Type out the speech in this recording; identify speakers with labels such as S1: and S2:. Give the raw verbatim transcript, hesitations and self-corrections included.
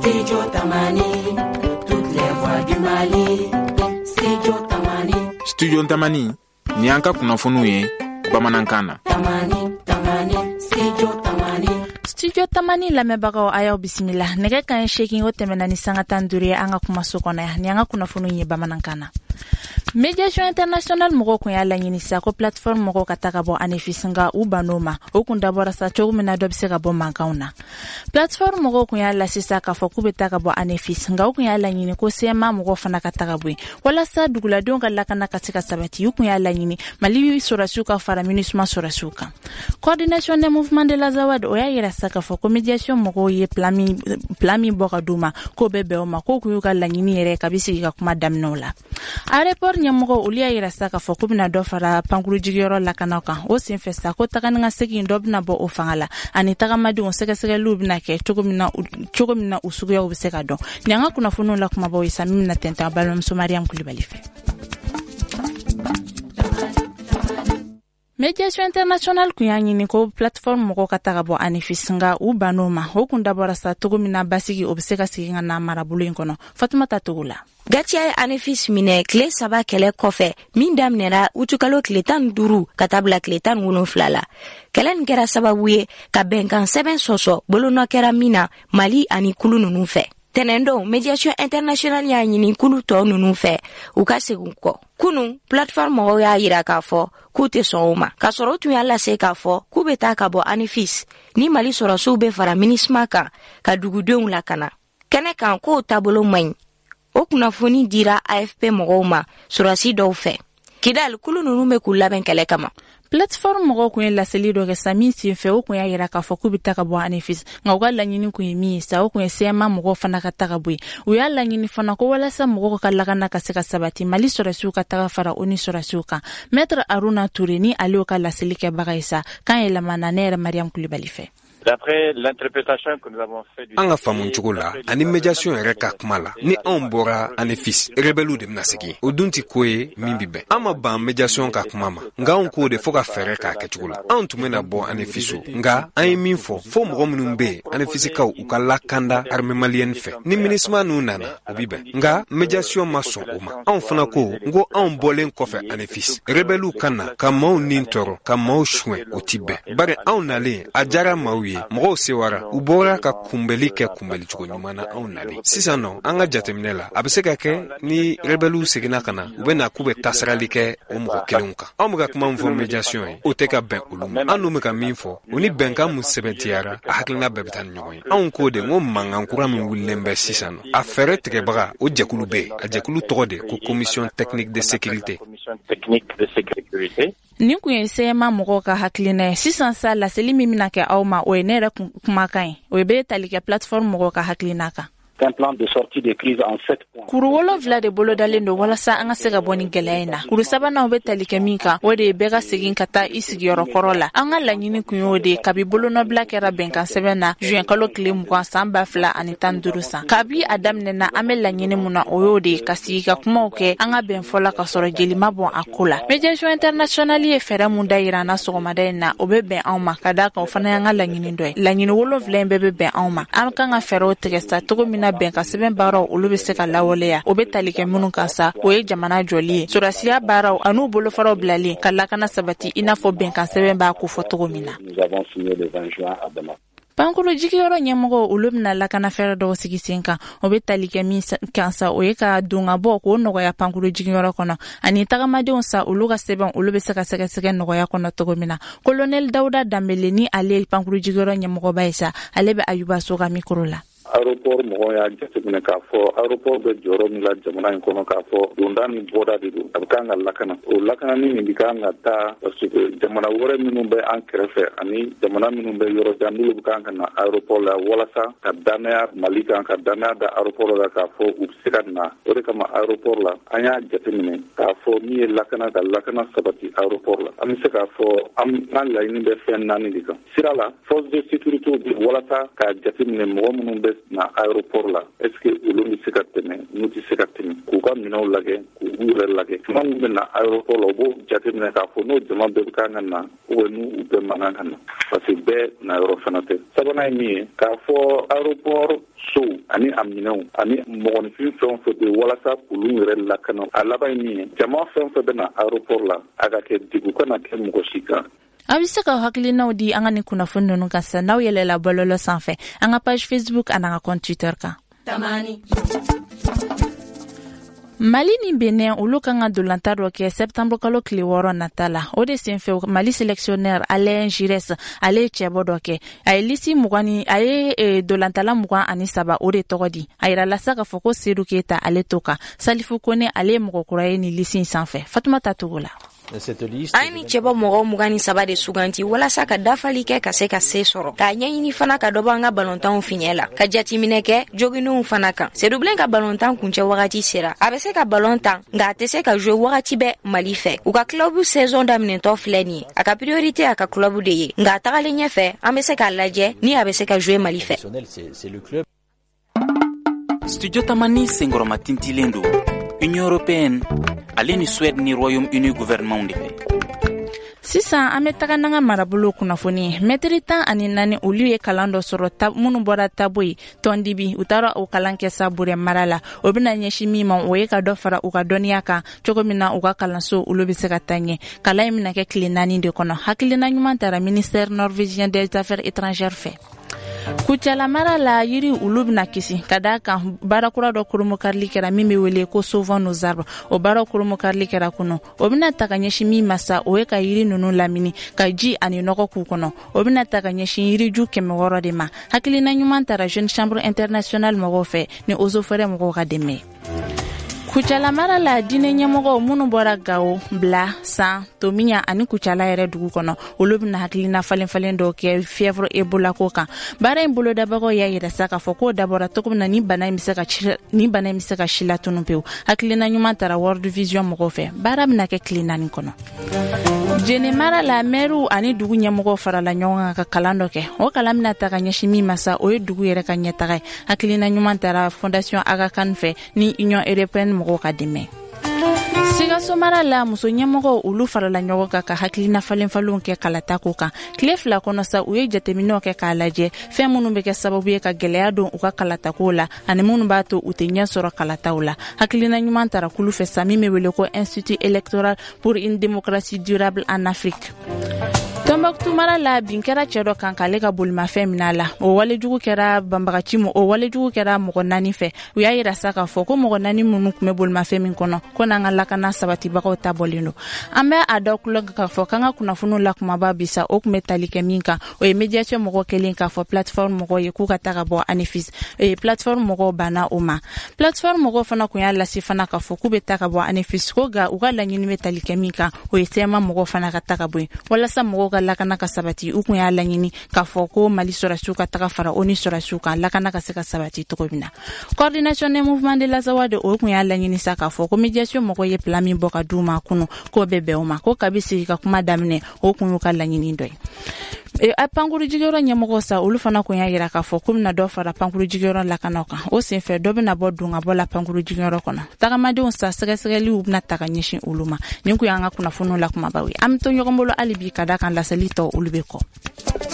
S1: Studio Tamani, toutes les voix du Mali. Studio Tamani.
S2: Studio Tamani, ni anka kunafunu ye Bamanankana.
S1: Tamani, Tamani, Studio Tamani.
S3: Studio Tamani lamebagaw ayaw bismillah. Nege kan shaking o temena ni sangatan dure anga kumasukona ya. Ni anga kunafunu ye Bamanankana. Médiation internationale mogo ko ya lañini sa ko plateforme mogo kataka bo anefisinga u banoma o kunda bora sa chogu mena dobse ga bo mankauna plateforme mogo ko ya la sisa ka fo kubeta ka bo anefisinga o ko ya lañini ko sema mogo fana kataka bo wala sa dugula donga lakana katika sabati u ko ya lañini mali sorasuka fara minusma sorasuka coordination des mouvements de la zawad o ya ira sa ka fo ko médiation mogo ye plami plami boga duma ko bebe o ma ko ko ga lañini ere kabisi ga kuma damnola a report nyamugo ulia ira saka fo kubina do fara pankuru jigiro la kanaka o sin festa ko takanga segi ndobna bo o fangala ani tagamadi on sega sega lubna ke tugumina tugumina usugu ya ubiseka do nyanga kuna funu la kuma bo isa mimna tenta balom somariam kulibalife. Médiation internationale kuyanyi ni ko plateforme moko kataka bo anifisinga u banoma hokunda bora sa tugumina basigi obseka siginga na marabulu inkono Fatuma Tatugula.
S4: Gatia anefis mine kle saba kele kofe min damnera utukalo kletan duru katabla kletan wolonflala kelen kera sababu ye ka benkan seben soso bolono kera mina Mali ani kulu nunu fe tenendo médiation internationale ya nyini kulu to nunu fe uka segunko kunu plateforme o ya ira ka fo kute soma ka soro tu ya la se ka fo kubeta ka bo anefis ni Mali soro so be fara minismaka ka dugudeun la kana kene kan ko tabolo main o kunafoni dira A F P mogoma surasi do fe kidal kulu nunu me kulaben kele kama
S3: plateforme mogo ko la selido ke sami si fe o ko ya ira ka fo kubita ka bo anefis ngawga la nyini ko mi sa o ko sema mogo fana ka tagabui u ya la nyini fana ko wala sa mogo ka la kana ka seka sabati Mali surasi ka taga fara oni surasi ka maître Aruna Toureni alio ka la selike bagaisa kan ela mananere Mariam Kulibali fe.
S5: D'après l'interprétation que nous avons fait du
S6: anga famun chugula ani médiation reka kmala ni on bora anefis rebelu de nasiki odunti koe mimbibe ama ba médiation ka kmama nga on ko de foka fere ka ke chugula on tumena bo anefiso nga ay minfo fo mo munumbe anefisi ka ukala kanda arme malien fe ni minisma nu nana obibe nga médiation maso oma on fana ko ngo on bolen ko fe anefis rebelu kana kama on nintoro kama o chouin o tibe bare on ale ajara mawi moko sewara ubora ka kumbeli ke kumbeli chuko nyumana aunali sisa no anga jateminela abiseka ke ni rebelu segina kana ubena kube tasrali ke o moko kelunka amuga kuma mfo médiation o teka ben ulum anu meka minfo oni benka musebetiara ahaklina bebetan nyoy an ko de ngo mangan kuramin wulembe sisa no affaire trebra o jakulu be a jakulu tode ko commission technique de sécurité
S5: technique de sécurité
S3: ni ku yese ma mogo ka hakline sisan sa la selimi minake awma o enera kumakai o be talike plateforme mogo ka haklinaka
S5: un plan de sortie de crise en sept points.
S3: Kuru wolo vla de bolo dalendo wala sa anga sega boni gelaina. Kuru sabana obetali kemika wode bega sigin kata isigi yoro korola. Anga la nyini kunyo de kabi bolo no black era benkan sebena juen kalo klim kwa samba fla anitan durusa. Kabi adam nena ame la nyini muna oyode kasika kuma oke anga ben fola kasoro jeli mabon akula. Médiation internationale ye fera munda irana sogomada na obebe anma kadaka ofana anga la nyini doy. La nyini wolo vla mbebe ben anma. Amka nga fero tegesta togo mina ben ka seben baro ulu be se ka lawole ya obetali ke munun kansa o ye jamana joli surasiya baro anu bolo faro blali kala kana sabati ina fo ben kan seben ba ku foto mina.
S5: Nous avons signé le vingt juin à Bamako.
S3: Pankuru jikiyoro nyemogo ulubna la kana fere do sigisenka obetali ke mi kansa o ye ka dunga bo ko no ya pankuru jikiyoro kono ani tagamade onsa uluga seben ulube seka seka seka no ya kono to mina colonel Dauda Dambeleni ale pankuru jikiyoro nyemogo baisa alebe ayuba soga mikrola
S7: aéroport mo ya jateminɛ k'a fɔ aéroport bɛ jɔyɔrɔ min la jamana in kɔnɔ k'a fɔ donda ni bɔda de don a bɛ kan ka lakana o lakanani min bɛ kan ka taa parce que jamana wɛrɛ minnu bɛ an kɛrɛfɛ ani jamana minnu bɛ yɔrɔ jan n'olu bɛ kan ka na aéroport la walasa ka danaya Mali kan ka danaya da aéroport la k'a fɔ u bɛ se ka na o de kama aéroport la an y'a jateminɛ k'a fɔ min ye lakana ka lakana sabati aéroport la an bɛ se k'a fɔ an ka laɲini bɛ fɛn naani de kan sira la force de sécurité bɛ walasa k'a jateminɛ mɔgɔ minnu bɛ bɛ na aéroport la est ce que olu bɛ se ka tɛmɛ n'u tɛ se ka tɛmɛ k'u ka minɛnw lajɛ k'u yɛrɛ lajɛ tuma min bɛ na aéroport la u b'o jateminɛ k'a fɔ n'o jama bɛɛ bɛ kan ka na ou n'u bɛɛ man kan ka na parce que bɛɛ na yɔrɔ fana tɛ sabanan ye min ye k'a fɔ aéroport so ani a minɛnw ani mɔgɔninfin fɛn o fɛn bɛ walasa k'olu yɛrɛ lakana a laban ye min ye jama fɛn o fɛn bɛ na aéroport la a ka kɛ degun kana kɛ mɔgɔ si kan.
S3: A bɛ se ka hakilinaw di an ka nin kunnafoni ninnu kan sa n'aw yɛlɛla bɔlɔlɔ sanfɛ an ka page Facebook ani an ka compte Twitter kan. Mali ni Benin olu kan ka dolanta dɔ kɛ septembre kalo tile wɔɔrɔ nata la o de senfɛ Mali sélectionneur Alain Giresse ale cɛbɔ dɔ kɛ a ye lisi mugan ni a ye dolantala mugan ani saba o de tɔgɔ di a yira la sa k'a fɔ ko Seydou Keita ale to kan Salifu Kone ale ye mɔgɔ kura ye ni lisi in sanfɛ Fatumata Togo la.
S4: An ni cɛbɔ mɔgɔ mugan ni saba de suganti walasa ka dafali kɛ ka se ka se sɔrɔ k'a ɲɛɲini fana ka dɔ bɔ an ka balontanw fiɲɛ la ka jatiminɛ kɛ jogininw fana kan Seydou Bilen ka balontan kuncɛ wagati sera a bɛ se ka balontan nka a tɛ se ka jouer wagati bɛɛ Mali fɛ u ka club saison daminɛtɔ filɛ nin ye a ka priorité a ka club de ye nka a tagalen ɲɛfɛ an bɛ se k'a lajɛ ni a bɛ se ka jouer Mali fɛ.
S8: Studio Tamani senkɔrɔma tintilen don Union européenne ale ni Suède ni Royaume-Uni gouvernement de fɛ.
S3: Sisan an bɛ taga n'an ka marabolo kunnafoni mɛtiri tan ani naani olu ye kalan dɔ sɔrɔ minnu bɔra Tabo ye Tɔndibi u taara o kalan kɛ Saburɛ mara la o bɛna ɲɛsin min ma o ye ka dɔ fara u ka dɔnniya kan cogo min na u ka kalanso olu bɛ se ka taa ɲɛ kalan in bɛna kɛ tile naani de kɔnɔ hakilina ɲuman taara ministère norvégien des affaires étrangères fɛ. Kucala mara la yiri ulu bina kisi ka da kan barakura dɔ kurumokarili kɛra min bɛ wele ko Sauvons nos arbres o baara kurumokarili kɛra kɔnɔ o bɛna ta ka ɲɛsin min masa o ye ka yiri ninnu lamini ka ji ani nɔgɔ k'u kɔnɔ o bɛna ta ka ɲɛsin yiriju kɛmɛ wɔɔrɔ de ma hakilina ɲuman taara Jeune Chambre Internationale mɔgɔw fɛ ni Eaux et Forêts mɔgɔw ka dɛmɛ. Kucala mara la diinɛ ɲɛmɔgɔw minnu bɔra Gao, Bla, San, Tomiya ani Kucala yɛrɛ dugu kɔnɔ olu bɛna hakilina falen falen dɔw kɛ fièvre Ebola ko kan baara in bolodabagaw y'a yira sa k'a fɔ k'o dabɔra cogo min na ni bana in bɛ se ka ni bana in bɛ se ka si latunu pewu hakilina ɲuman taara World Vision mɔgɔw fɛ baara bɛna kɛ tile naani kɔnɔ. Jene mara la mɛriw ani dugu ɲɛmɔgɔw farala ɲɔgɔn kan ka kalan dɔ kɛ o kalan bɛna ta ka ɲɛsin min ma sa o ye dugu yɛrɛ ka ɲɛtaga ye hakilina ɲuman taara Fondation Aga Khan fɛ ni Union européenne mɔgɔw ka dɛmɛ. Sikaso mara la muso ɲɛmɔgɔw olu farala ɲɔgɔn kan ka hakilina falen falenw kɛ kalata ko kan tile fila kɔnɔ sa u ye jateminɛw kɛ k'a lajɛ fɛn minnu bɛ kɛ sababu ye ka gɛlɛya don u ka kalatako la ani minnu b'a to u tɛ ɲɛ sɔrɔ kalataw la hakilina ɲuman taara kulu fɛ sa min bɛ wele ko Institut électoral pour une démocratie durable en Afrique. Tombouctou mara la bin kɛra cɛ dɔ kan k'ale ka bolimafɛn minɛ la o walejugu kɛra banbagaci o walejugu kɛra mɔgɔ naani fɛ u y'a yira sa k'a fɔ ko mɔgɔ naani minnu tun bɛ bolimafɛn min kɔnɔ ko n'an ka lakana sabatibagaw ta bɔlen don an bɛ a dɔ kulɔ k'a fɔ k'an ka kunnafoniw la kumaba bisa o tun bɛ tali kɛ min kan o ye médiation mɔgɔ kelen k'a fɔ plateforme mɔgɔw ye k'u ka taa ka bɔ Anefis e plateforme mɔgɔw banna o ma plateforme mɔgɔw fana kun y'a lase fana k'a fɔ k'u bɛ taa ka bɔ Anefis ko nka u ka laɲini bɛ tali kɛ min kan o ye sema mɔgɔw fana ka taa ka bɔ yen walasa mɔgɔw ka lakana ka sabati u kun y'a laɲini k'a fɔ ko Mali sɔrɔsiw ka taga fara o ni sɔrɔsiw kan lakana ka se ka sabati cogo min na coordination des mouvements de l'Azawad o kun y'a laɲini sa k'a fɔ ko médiation mɔgɔw ye plan min bɔ ka d'u ma kunu k'o bɛ bɛn o ma ko kabi sigi ka kuma daminɛ o kun y'u ka laɲini dɔ ye a pankuru jigiyɔrɔ ɲɛmɔgɔ sa olu fana kun y'a yira k'a fɔ ko bɛna dɔ fara pankuru jigiyɔrɔ lakanaw kan o senfɛ dɔ bɛna bɔ don ka bɔ la pankuru jigiyɔrɔ kɔnɔ tagamadenw sa sɛgɛsɛgɛliw bɛna ta ka ɲɛsin olu ma nin kun y'an ka kunnafoniw la kumabaw ye an bɛ to ɲɔgɔn bolo hali bi ka da kan laseli tɔ olu bɛ kɔ